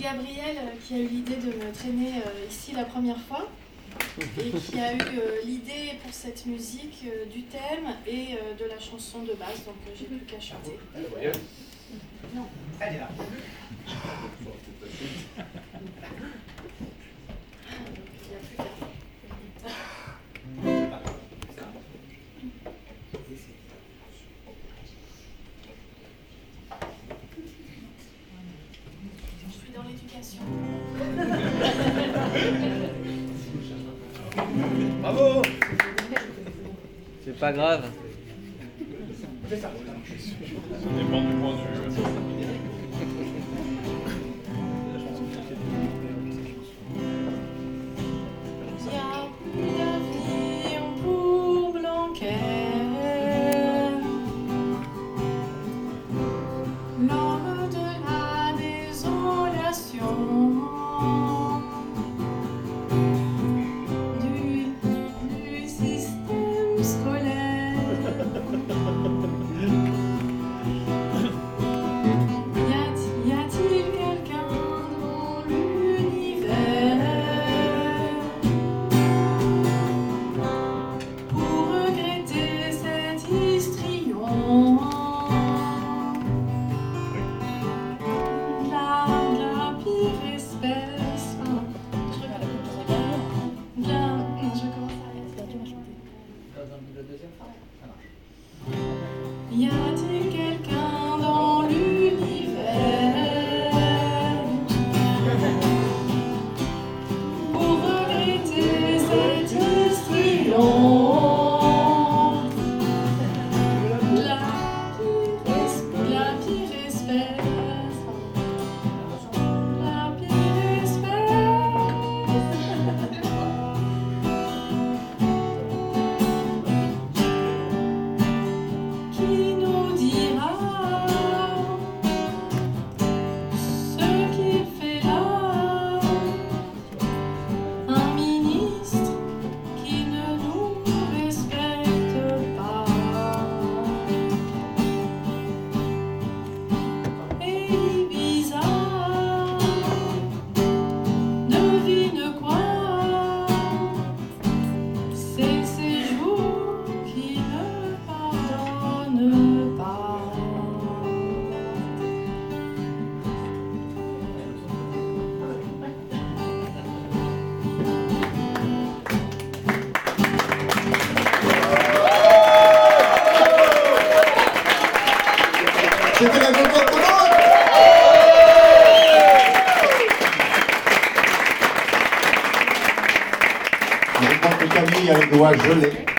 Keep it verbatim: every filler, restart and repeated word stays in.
Gabriel euh, qui a eu l'idée de me traîner euh, ici la première fois et qui a eu euh, l'idée pour cette musique euh, du thème et euh, de la chanson de base, donc euh, j'ai plus qu'à chanter. Non. Elle est là. Bravo. C'est pas grave. C'est ça. Ça dépend du point de vue. Il y a plus d'avion pour Blanquer. L'homme de la désolation. Du, du système scolaire. Y a-t-il, y a-t-il quelqu'un dans l'univers pour regretter cet histrion? La, la pire espèce. Enfin, je recommence. Bien, non, je commence à chanter. Dans le deuxième fois, ça marche. Y a-t-il quelqu'un dans l'univers pour regretter cet histrion? La pire espèce, la pire espèce, la pire espèce. Qui nous dira ce qu'il fait là? Un ministre qui ne nous respecte pas. Et bizarre, devine quoi? C'est le séjour qui ne pardonne pas. C'était la cocotte commande. Je prends le Camille avec doigt gelé.